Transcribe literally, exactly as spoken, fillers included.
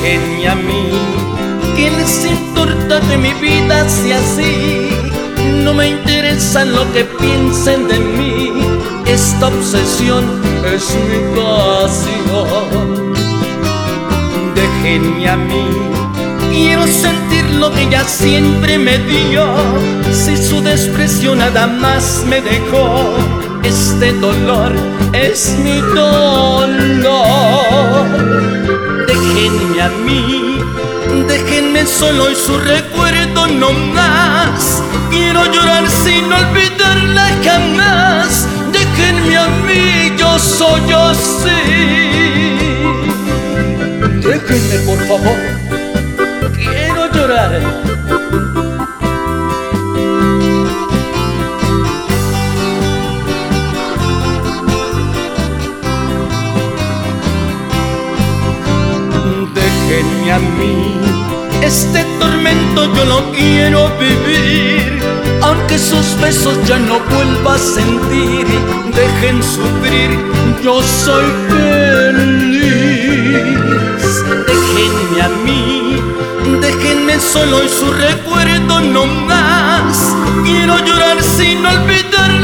Déjenme a mí, que les importa que mi vida sea así. No me interesa lo que piensen de mí. Esta obsesión es mi pasión. Déjenme a mí, quiero sentir lo que ella siempre me dio. Si su desprecio nada más me dejó, este dolor es mi dolor. Déjenme a mí, déjenme solo y su recuerdo no más. Quiero llorar sin olvidarla jamás. Déjenme a mí, yo soy así. Déjenme por favor, quiero llorar. Déjenme a mí, este tormento yo no quiero vivir. Aunque sus besos ya no vuelva a sentir, dejen sufrir, yo soy feliz. Déjenme a mí, déjenme solo y su recuerdo no más. Quiero llorar sin olvidar